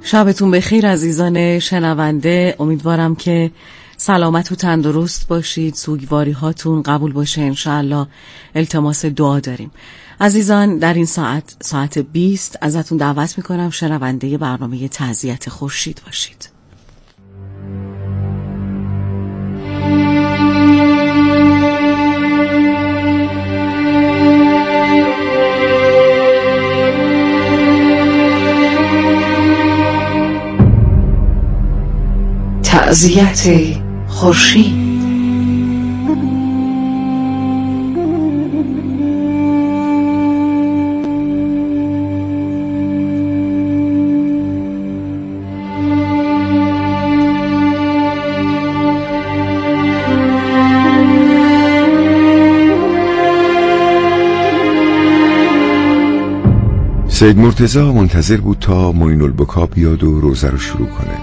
شبتون بخیر عزیزان شنونده. امیدوارم که سلامت و تندرست باشید، سوگواری هاتون قبول باشه انشاءالله. التماس دعا داریم. عزیزان در این ساعت 20 ازتون دعوت میکنم شنونده برنامه تعزیت خورشید باشید. تعزیت خورشید. سید مرتضی منتظر بود تا معین البکا بیاد و روزه رو شروع کنه.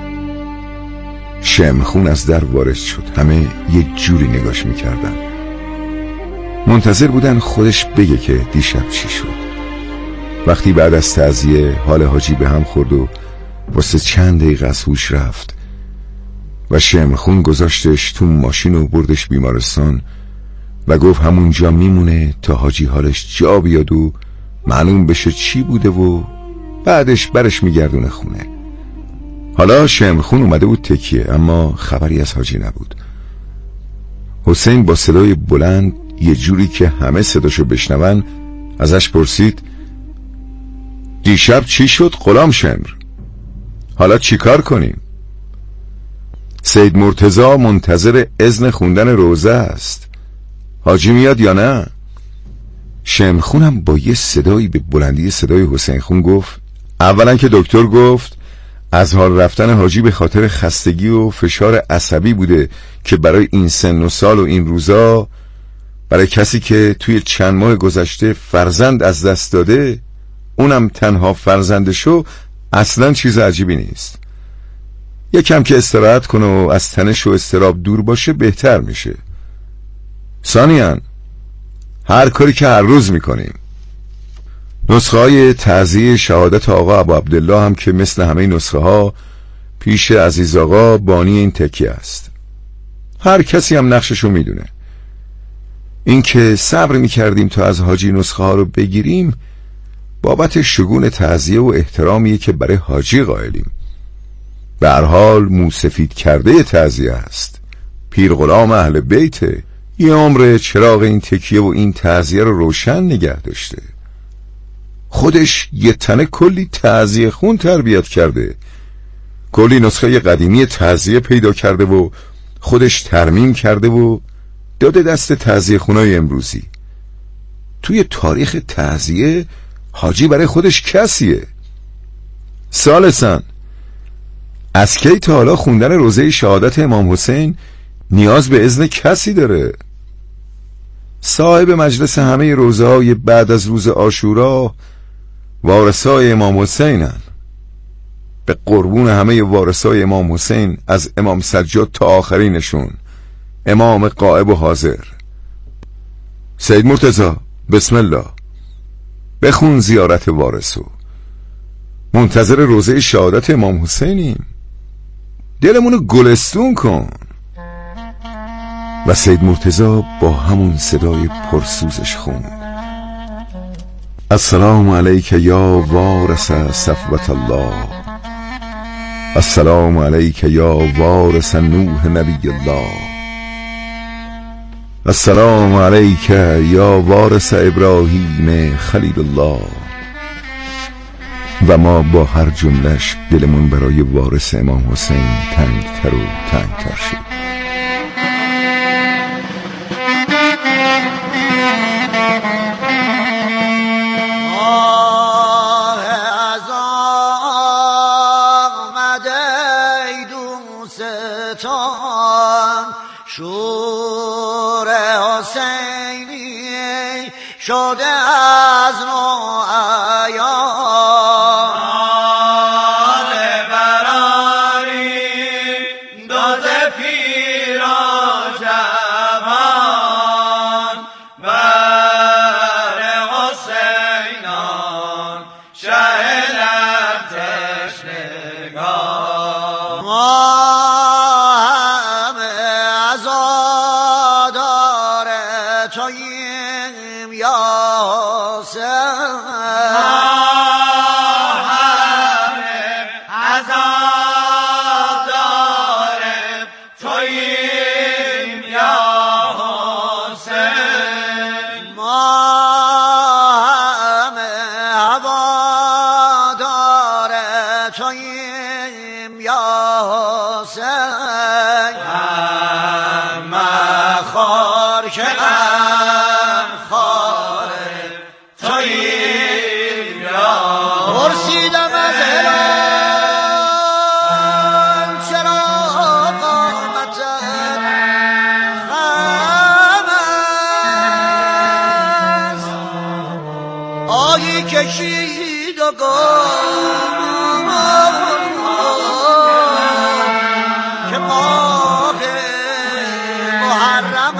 شمخون از در وارد شد. همه یک جوری نگاش میکردن. منتظر بودن خودش بگه که دیشب چی شد. وقتی بعد از تعزیه حال حاجی به هم خورد و واسه چند دقیقه از هوش رفت و شمخون گذاشتش تو ماشین و بردش بیمارستان و گفت همونجا میمونه تا حاجی حالش جا بیاد و معلوم بشه چی بوده و بعدش برش میگردونه خونه. حالا شمخون اومده بود تکیه، اما خبری از حاجی نبود. حسین با صدای بلند یه جوری که همه صداشو بشنون ازش پرسید دیشب چی شد غلام شمر؟ حالا چی کار کنیم؟ سید مرتضی منتظر اذن خوندن روزه است. حاجی میاد یا نه؟ شمخونم با یه صدایی به بلندی صدای حسین خون گفت اولا که دکتر گفت از حال رفتن حاجی به خاطر خستگی و فشار عصبی بوده که برای این سن و سال و این روزا، برای کسی که توی چند ماه گذشته فرزند از دست داده، اونم تنها فرزندشو، اصلا چیز عجیبی نیست. یکم که استراحت کنه و از تنش و اضطراب دور باشه بهتر میشه. ثانیاً هر کاری که هر روز میکنیم. نسخه های تعزیه شهادت آقا ابو عبدالله هم که مثل همه نسخه ها پیش عزیز آقا بانی این تکیه است. هر کسی هم نقششو میدونه. این که صبر میکردیم تا از حاجی نسخه ها رو بگیریم بابت شگون تعزیه و احترامیه که برای حاجی قائلیم. به هر حال موسفید کرده تعزیه است. پیر غلام اهل بیته. یه عمر چراغ این تکیه و این تعزیه رو روشن نگه داشته. خودش یه تنه کلی تعزیه خون تربیت کرده. کلی نسخه قدیمی تعزیه پیدا کرده و خودش ترمیم کرده و داده دست تعزیه خونای امروزی. توی تاریخ تعزیه حاجی برای خودش کسیه. ثالثاً از کی تا حالا خوندن روزه شهادت امام حسین نیاز به اذن کسی داره؟ صاحب مجلس همه روزه های بعد از روز عاشورا وارثای امام حسینن. به قربون همه وارثای امام حسین از امام سجاد تا آخرینشون، امام غائب و حاضر. سید مرتضی بسم الله بخون زیارت وارثو. منتظر روزه شهادت امام حسینیم. دلمونو گلستون کن. و سید مرتضی با همون صدای پرسوزش خوند السلام علیک یا وارث صفوت الله، السلام علیک یا وارث نوح نبی الله، السلام علیک یا وارث ابراهیم خلیل الله. و ما با هر جملش دلمون برای وارث امام حسین تنگتر و تنگتر شد. شور حسینی شده از نو عیان، براری داز پیر و جوان، بر حسینان شه لب تشنگان. عذاب داره توییم یا حسین ما همه هوا داره توییم یا حسین همه خار که خاره توییم یا پرسیدم از هلال چرا قامت خم است آهی کشید و گفت که ماه محرم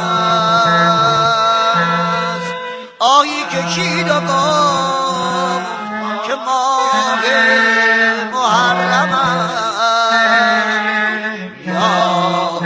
است آهی کشید و گفت که ماه محرم است یا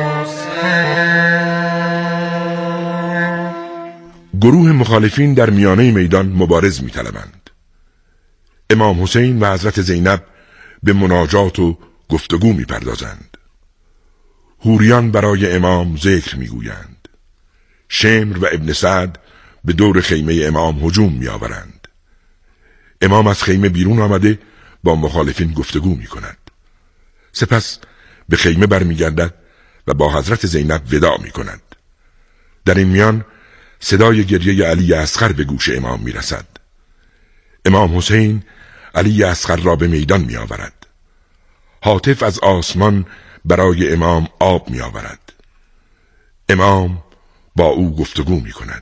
حسین. گروه مخالفین در میانه میدان مبارز می‌طلبند. امام حسین و حضرت زینب به مناجات و گفتگو می‌پردازند. حوریان برای امام ذکر می‌گویند. شمر و ابن سعد به دور خیمه امام هجوم می‌آورند. امام از خیمه بیرون آمده با مخالفین گفتگو می‌کند. سپس به خیمه برمیگردد و با حضرت زینب وداع می‌کند. در این میان صدای گریه علی اصغر به گوش امام می‌رسد. امام حسین علی اصغر را به میدان می‌آورد. هاتف از آسمان برای امام آب می‌آورد. امام با او گفتگو می‌کند.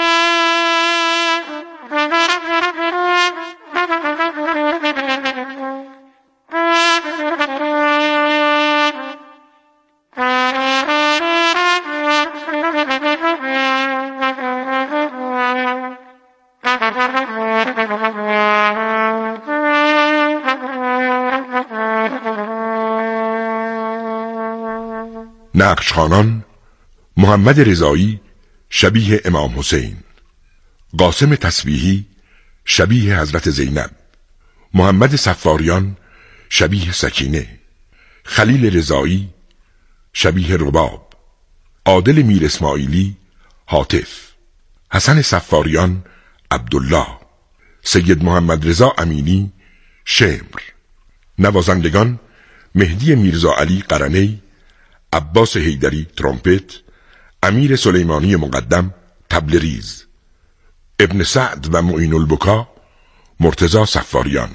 نقشخوانان: محمد رضایی شبیه امام حسین، قاسم تسبیحی شبیه حضرت زینب، محمد صفاریان شبیه سکینه، خلیل رضایی شبیه رباب، عادل میر اسماعیلی هاتف، حسن صفاریان عبدالله، سید محمد رضا امینی شمر. نوازندگان: مهدی میرزا علی قرنی، عباس حیدری ترومپت، امیر سلیمانی مقدم تبلریز، ابن سعد و معین البکا مرتضی صفاریان.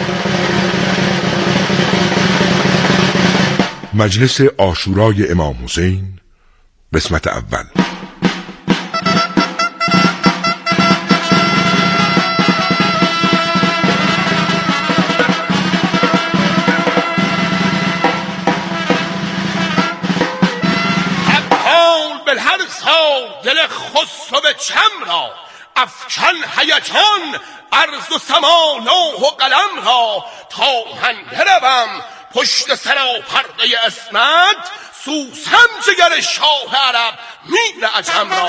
مجلس عاشورای امام حسین قسمت اول. دل خسرو چم را افکن هیجان عرض و سما لوح و قلم را تا من بروم پشت سرا پرده اسمت سوسم جگر شاه عرب میر عجم را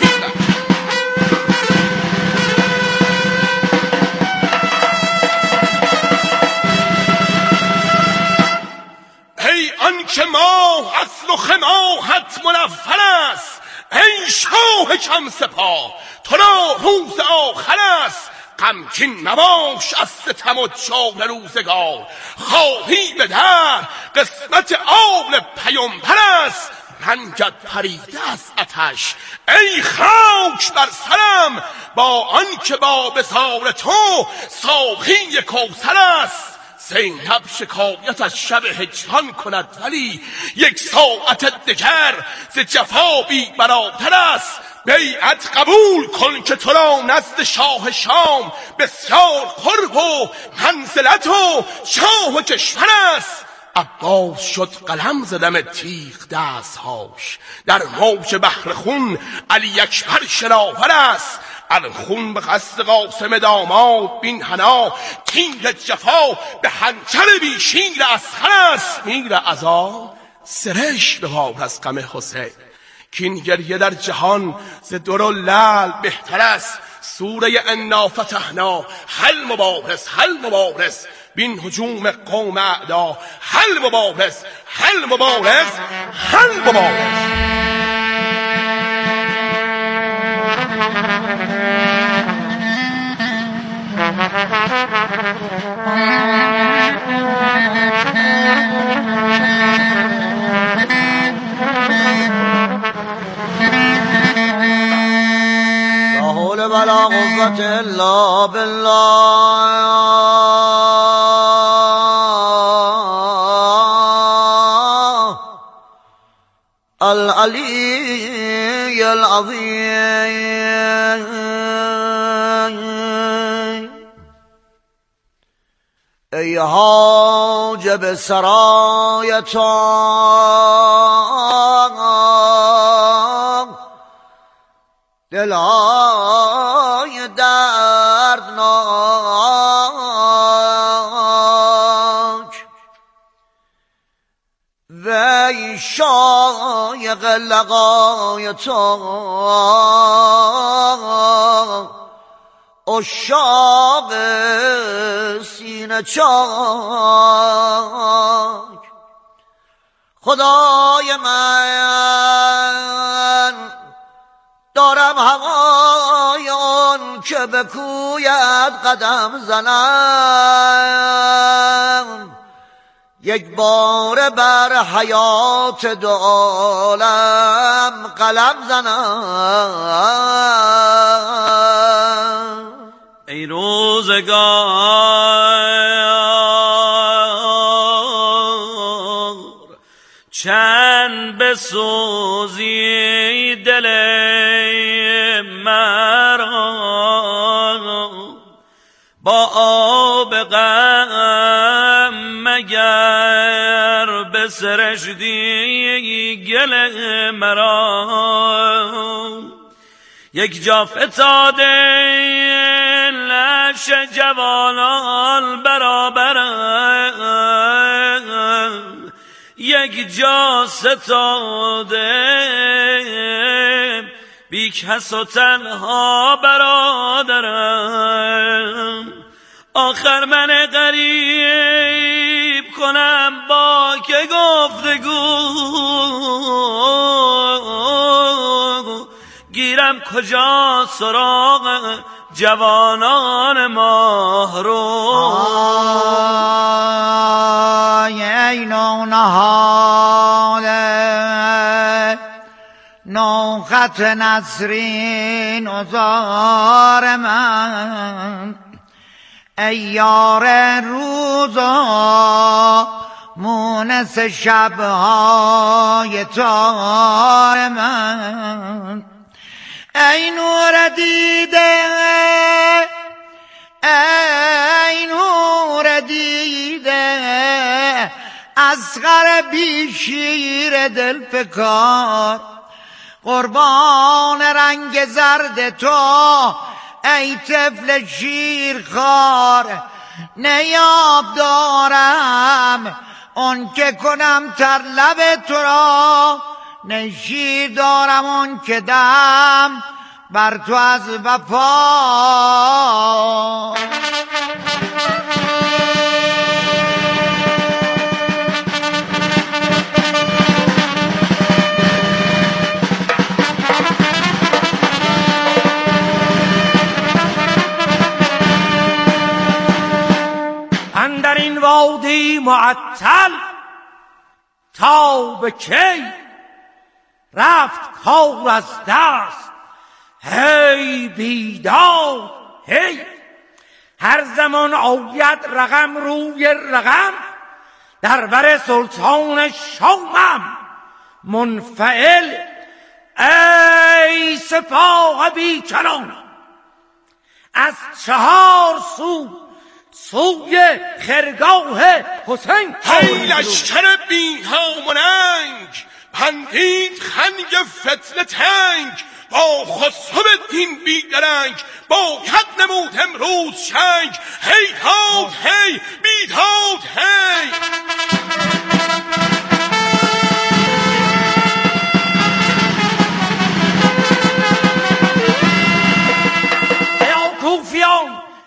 ای آنکه ماه اصل و خماهت منفر است ای شاه کم سپاه تو را روز آخر است غمگین مباش از ستم و جور روزگار خواهی به در قسمت آل پیامبر است رنگت پریده از آتش ای خاک بر سرم با آنکه با بسار تو ساقی کوثر است زینب شکایت از شب هجران کند ولی یک ساعت دگر ز جفا بی براتر است بیعت قبول کن که تو را نزد شاه شام بسیار قرب و منزلت و شاه و کشور است عباس شد قلم زدم تیغ دستهاش در موج بحر خون علی اکبر شراور است الخون به قصد قاسم داماد بین حنا تیر جفا به حنجر بی شیر اسخر است میر عزا سرش به باب از غم حسین کین گریه در جهان ز در و لعل بهتر است سوره انا فتحنا هل مبارز هل مبارز بین هجوم قوم اعدا هل مبارز هل مبارز هل مبارز. لا حول ولا قوة الا بالله العلی العظیم. ای حاجب سرایتان دلای دردناک وی شایق لقایتان عشاق سینه چاک. خدای من دارم هوای آن که به کویت قدم زنم، یک بار بر حیات دو عالم قلم زنم. ای روزگار چند بسوزی دل مرا، با آب غم مگر بسرشتی گل مرا. یک جا فتاده لش جوانان برابرم، یک جا ستاده بی کس و تنها برادرم. آخر من غریب کنم با که گفتگو، گیرم کجا سراغ جوانان ماهرو. ای نونهاله نوخط نسرین ازار من، ای یار روزا مونس شبهای تار من. ای نور دیده ای نور دیده اصغر بی شیر دل فکار، قربان رنگ زرد تو ای طفل شیرخوار. نیاب دارم اون که کنم تر لب تو را، نه شیر دارم اون که دم بر تو از وفا. اندر این وادی معطل تا به کی رفت کار از دست. هی بیداد هی، هر زمان آید رقم روی رقم، در بر سلطان شامم منفعل. ای سپاه بیکران از چهار سوی خرگاه حسین. ای لشکر بی هم و ننگ، پندید خنگ فتنه تنگ، با خسرو دین بی درنگ باید نمود امروز شنگ. هی داد هی بیداد هی.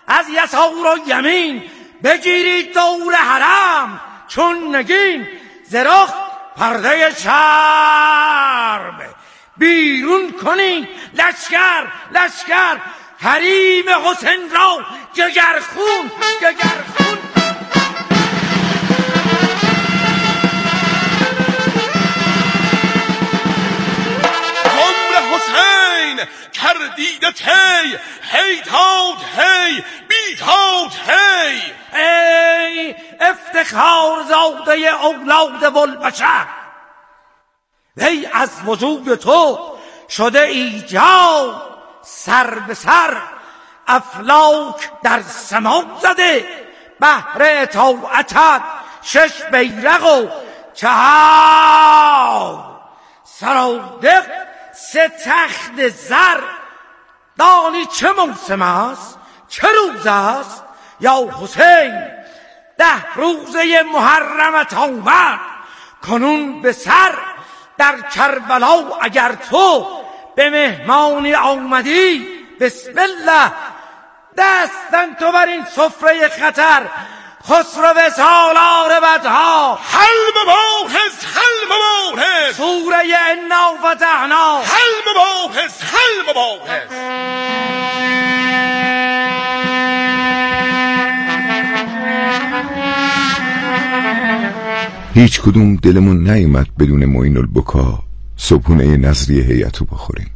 از یسار و یمین بگیرید دور حرم، چون نگین زرخ پرده چرب بیرون کنید لشکر لشکر، حریم حسین را جگرخون جگرخون. کردید تی هیتاد هی بیتاد هی. ای افتخار زاده اولاد بلبشر، وی از وجود تو شده ایجاد سر به سر، افلاک در سما زده بهر طاعتت شش بیرق و چهار سرادق سه تخت زر. دانی چه موسم است چه روز است یا حسین؟ 10 روزه محرمت آمد کنون به سر. در کربلا اگر تو به مهمانی آمدی بسم الله دستن تو بر این سفره خطر. خسرو سالار بدها حل مباحث حل مباحث، سوره انا فتحنا حل مباحث حل مباحث. هیچ کدوم دلمون نیامد بدون معین البکا صبحونه نظری هیئتو بخوریم.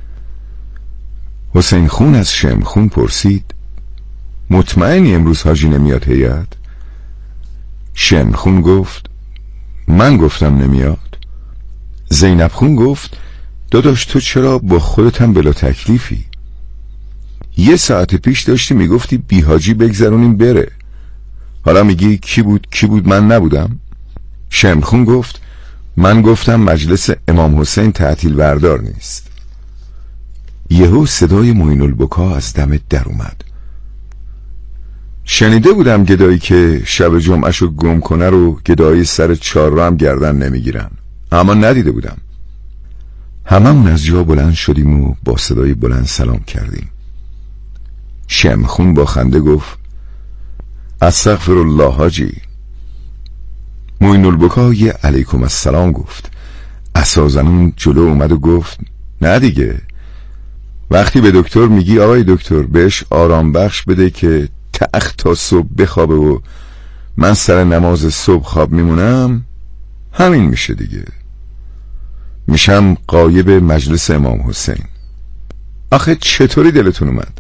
حسین خون از شم خون پرسید مطمئنی امروز حاجی نمیاد هیئت؟ شم خون گفت من گفتم نمیاد. زینب خون گفت داداش تو چرا با خودت هم بلا تکلیفی؟ 1 ساعت پیش داشتی میگفتی بی حاجی بگذرونیم بره، حالا میگی کی بود من نبودم؟ شم خون گفت من گفتم مجلس امام حسین تعطیل بردار نیست. یهو صدای معین البکا از دم در اومد. شنیده بودم گدایی که شب جمعهشو گم کنه رو گدایی سر 4 را هم گردن نمیگیرن، اما ندیده بودم. هممون از جا بلند شدیم و با صدای بلند سلام کردیم. شمخون با خنده گفت استغفرالله حاجی. معین البکا یه علیکم السلام گفت. عصازنون جلو اومد و گفت نه دیگه، وقتی به دکتر میگی آقای دکتر بهش آرام بخش بده که تخت تا صبح بخوابه و من سر نماز صبح خواب میمونم، همین میشه دیگه، میشم غایب مجلس امام حسین. آخه چطوری دلتون اومد؟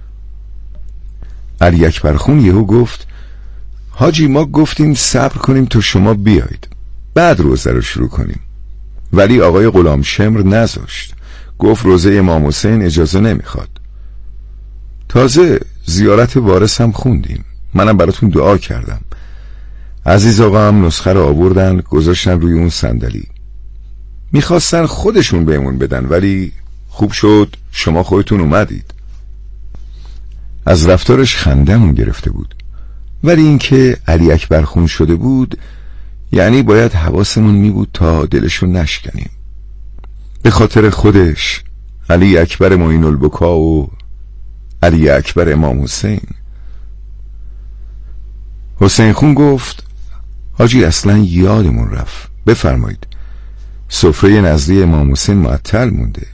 علی اکبر خون یهو گفت حاجی ما گفتیم صبر کنیم تا شما بیایید بعد روزه رو شروع کنیم، ولی آقای غلام شمر نذاشت، گفت روزه امام حسین اجازه نمیخواد. تازه زیارت وارث هم خوندیم، منم براتون دعا کردم. عزیز آقا هم نسخه رو آوردن گذاشتن روی اون صندلی، میخواستن خودشون بهمون بدن ولی خوب شد شما خودتون اومدید. از رفتارش خندمون گرفته بود، ولی اینکه علی اکبر خون شده بود یعنی باید حواسمون می بود تا دلشو نشکنیم. به خاطر خودش، علی اکبر معین البکا و علی اکبر امام حسین. حسین خون گفت حاجی اصلا یادمون رفت، بفرمایید سفره نزدی امام حسین معطل مونده.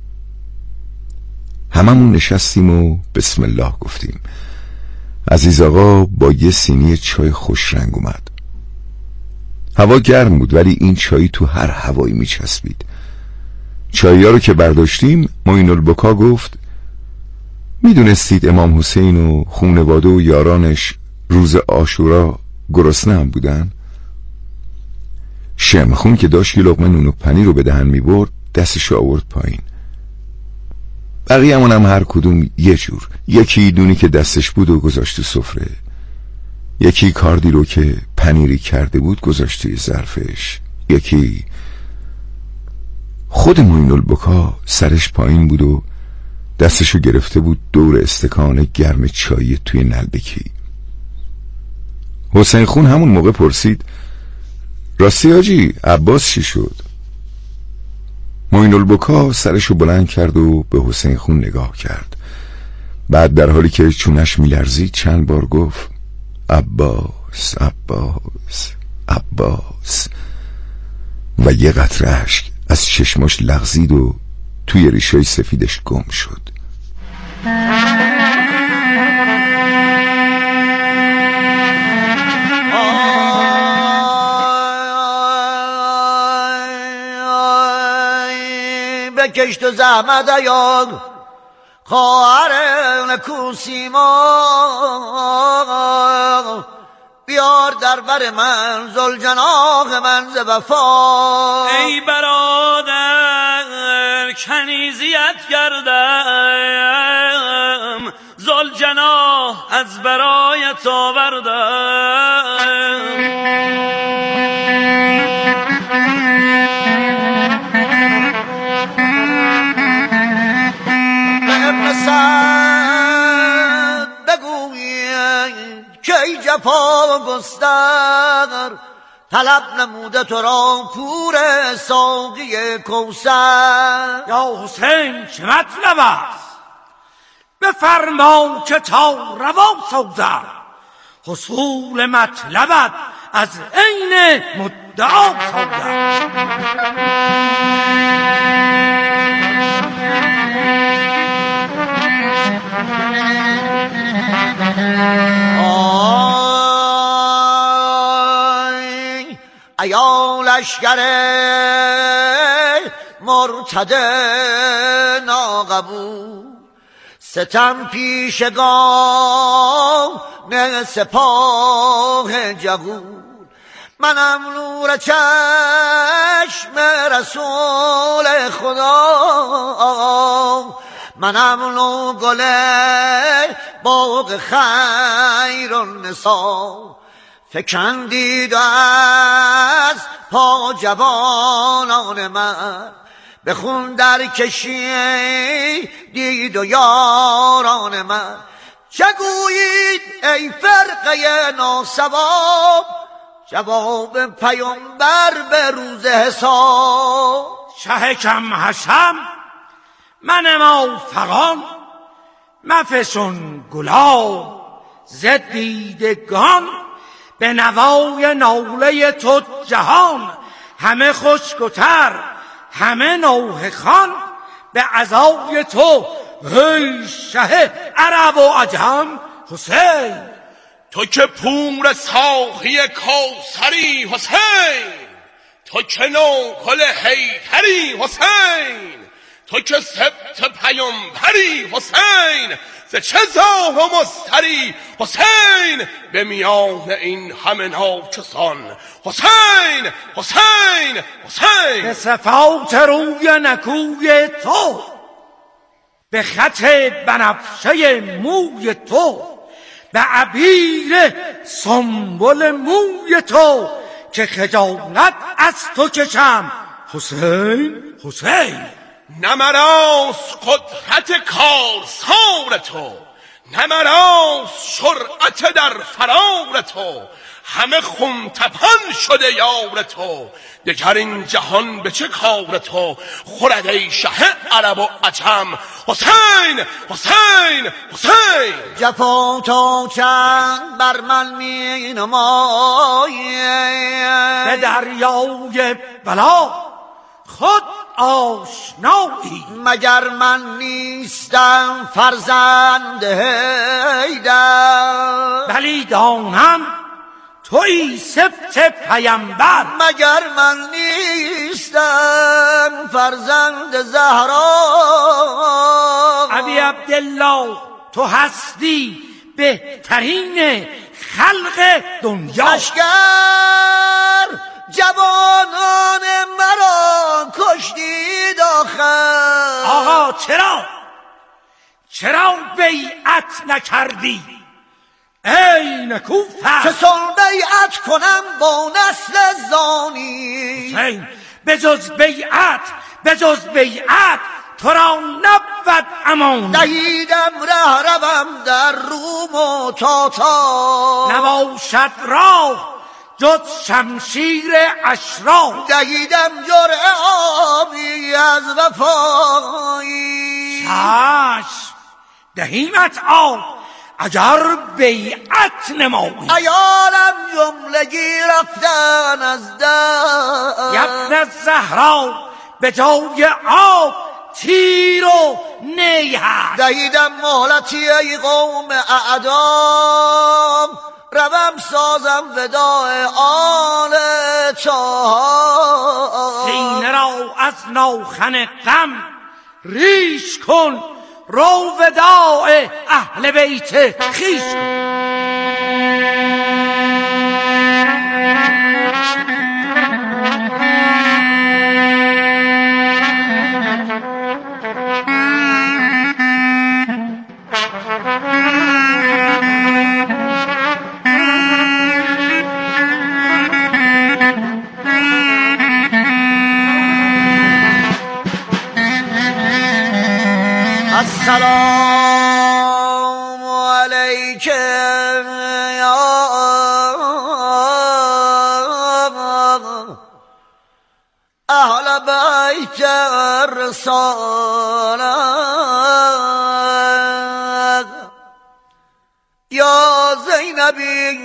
هممون نشستیم و بسم الله گفتیم. عزیز آقا با یه سینی چای خوش رنگ اومد. هوا گرم بود ولی این چای تو هر هوایی میچسبید. چایی ها رو که برداشتیم معین البکا گفت میدونستید امام حسین و خونواده و یارانش روز عاشورا گرسنه هم بودن؟ شمخون که داشت یه لقمه نون و پنیر رو به دهن میبرد دستش آورد پایین. بقیه‌مون هم هر کدوم یه جور، یکی دونی که دستش بود و گذاشت تو سفره، یکی کاردی رو که پنیری کرده بود گذاشت توی ظرفش، یکی خود معین البکا سرش پایین بود و دستشو گرفته بود دور استکان گرم چای توی نلبکی. حسین خون همون موقع پرسید راستی حاجی عباس چی شد؟ معین البکا سرشو بلند کرد و به حسین خون نگاه کرد. بعد در حالی که چونش میلرزید چند بار گفت عباس عباس عباس و یه قطره اشک از چشماش لغزید و توی ریشای سفیدش گم شد. بکش تو زحمت ایار خواهر نکوسیما، بیار در بر من زلجناح من ز وفا. ای برادر کنیزیت کردم، زلجناح از برایت آوردم. بگویید که ای جفا گستر، طلب نموده تو را پور ساقی کوثر. یا حسین چه مطلب است؟ بفرما که تا روا سوزد، حصول مطلبت از عین مدعا سوزد. ایا لشکر مرتد ناقبول، ستم پیشگان سپاه جهول. منم نور چشم رسول خدا، منم نو گل باغ خیر النسا. فکندید از پا جوانان من، به خون در کشیدید و یاران من. چه گویید ای فرقه ناسواب، جواب پیامبر به روز حساب. شه کم حشم من موفقان، مفسون گلاب زدیدگان. به نوای ناله تو جهان همه خشک‌تر، همه نوحه خان. به عزای تو ای شه عرب و عجم حسین. تو که پور ساقی کوثری حسین، تو که نوکل حیدری حسین، تو که سبط پیامبری حسین. ز چه زاه و مضطری حسین، به میان این همه ناکسان حسین حسین حسین. به صفات روی نکوی تو، به خط بنفشه موی تو، به عبیر سنبل موی تو، که خجالت از تو کشم حسین حسین. نه مراست قدرت کارسار تو، نه مراست شرعت در فرار تو. همه خون تپان شده یار تو، دگر این جهان به چه کار تو. خورد ای شه عرب و عجم حسین حسین حسین. جفا تا چند بر من می نمایی، به دریای بلا خود آشنایی. مگر من نیستم فرزند حیدر، بلی دانم تویی سبط پیامبر. مگر من نیستم فرزند زهرا. ابی عبدالله تو هستی بهترین خلق دنیا. لشکر جوانان مرا کشتید آخر. آقا چرا بیعت نکردی ای نکوفر؟ چه سان بیعت کنم با نسل زانی؟ حسین به جز بیعت تو را نبود امان. دهیدم ره روم در روم و تاتار، نباشد راه جز شمشیر اشراف. دهیدم جرعه آبی از وفایی. چشم دهیمت آب اگر بیعت نمایی. ایالم جملگی رفتن از در، یبن زهرا به جای آب تیر و نی هست. دهیدم مهلتی ای قوم اعدام، روم سازم وداع آل چاه. سینه را از ناخن غم ریش کن، رو وداع اهل بیت خویش کن. السلام علیک یا اهل بیت الرسالة، یا زینبی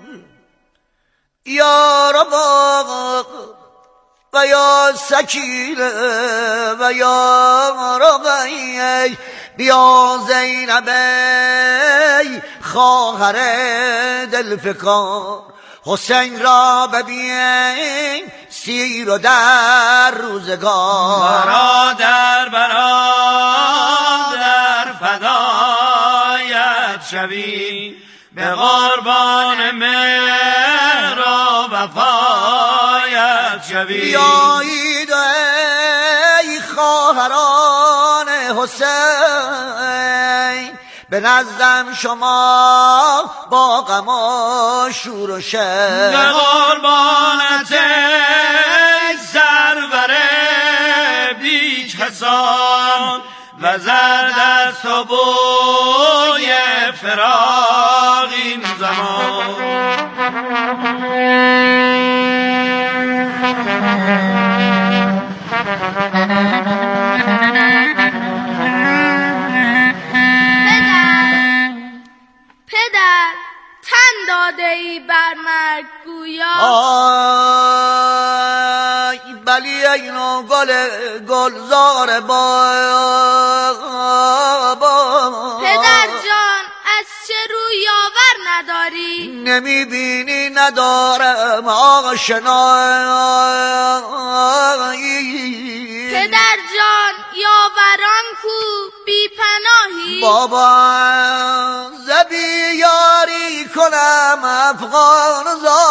یا رباب و یا سکینه و یا رقیه، بیا زینبی خواهر دلفکار، حسین را ببین سیر و در روزگار. برادر فدایت شوی، به قربان مهر و وفایت شوی. بیایید ای خواهران حسین، به نزدم شما با غم و شور و شر. به قربانت ای سرور بی کسان، و زرد از تو بوی فراق این زمان. پدر تن داده ای بر مرگ گویا، آی بلی اینو گلزار بابا. پدر جان از چه روی یاور نداری؟ نمیبینی ندارم آشنایی. پدر جان یاوران کو بی پناهی؟ بابا زبی یاری کنم افغان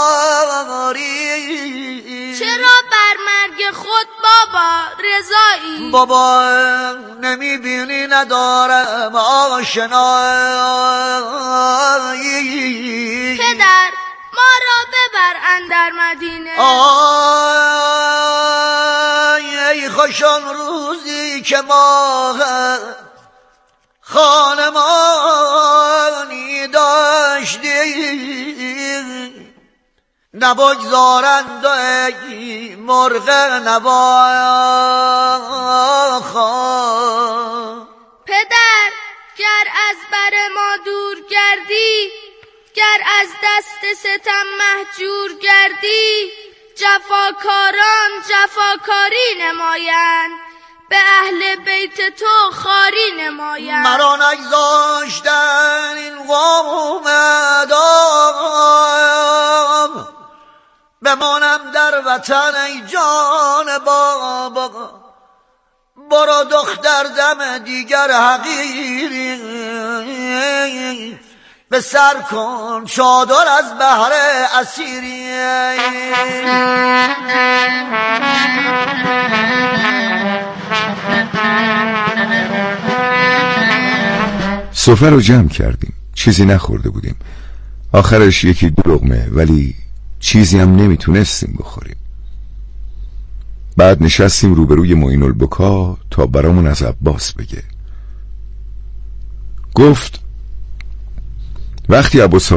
زاری. چرا بر مرگ خود بابا رضایی؟ بابا نمیبینی ندارم آشنایی. پدر ما را ببر اندر مدینه. ای خوشان روزی که ما خانمانی داشتیم، نبگذارند ای مرغ نواخوان. پدر گر از بر ما دور گردی، گر از دست ستم مهجور گردی، جفاکاران جفاکاری نمایند، به اهل بیت تو خاری نمایند. مرا نگذاشتن این قوم ادام، بمانم در وطن ای جان بابا. برو دختر دم دیگر حقیری، به سر کن چادر از بهر اسیری. سفره رو جمع کردیم، چیزی نخورده بودیم. آخرش یکی دو لقمه، ولی چیزی هم نمیتونستیم بخوریم. بعد نشستیم روبروی معین البکا تا برامون از عباس بگه. گفت وقتی عباس